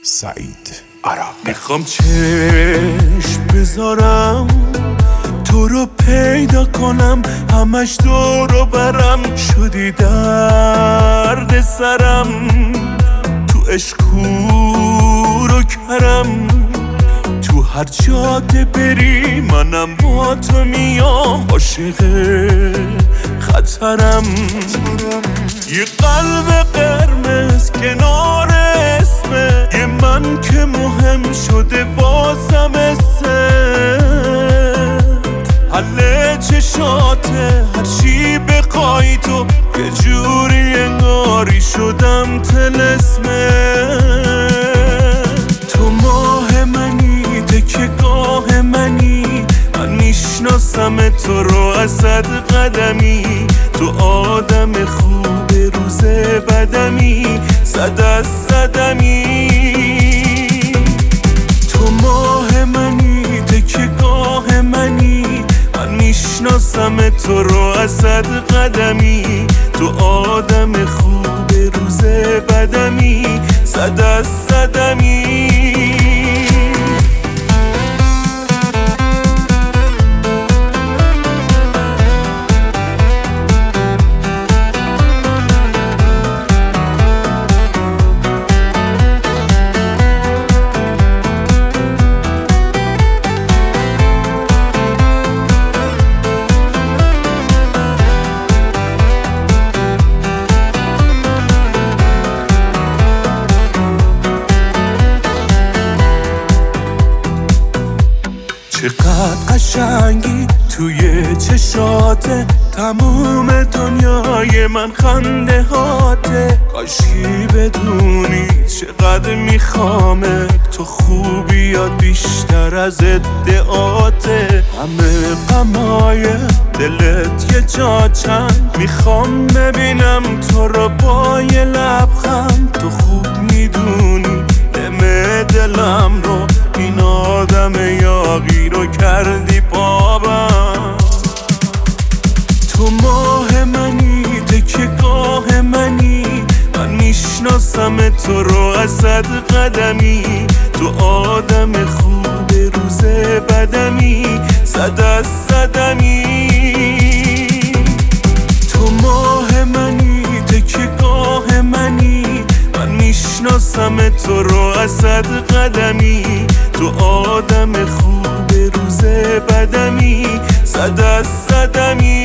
سعید عرب. میخوام چشم بذارم تو رو پیدا کنم، همش دورو برم شدی درد سرم، تو عشق کور و کرم، تو هر جاده بری منم با تو میام، عاشق خطرم. یه قلب قرمز کنار اسمه، یه من که مهم شده واسم حل چشاته، هر چی بخوای تو یه جوری انگاری شدم طلسمه. تو ماه منی، تکیه‌گاه منی، من میشناسم تو رو از صد قدمی، تو آدم خوب روز بدمی، صد از صدمی. تو ماه منی، تکیه‌گاه منی، من میشناسم تو رو از صد قدمی، تو آدم خوب روز بدمی، صد از صدمی. چقدر قشنگی توی چشاته، تموم دنیای من خنده هاته، کاشکی بدونی چقدر میخوامت، تو خوبیات بیشتر از ادعاته، همه غمای دلت یه جا چند، میخوام ببینم تو رو با یه لبخند، تو خوب میدونی دم دلم رو، این آدم یاغی رو کردی بابم. تو ماه منی، تکیه‌گاه منی، من میشناسم تو رو از صد قدمی، تو آدم خوب روز بدمی، صد از صدمی. تو ماه منی، تکیه‌گاه منی، من میشناسم تو رو از صد قدمی، تو آدم خوب روز بدمی، صد از صدمی.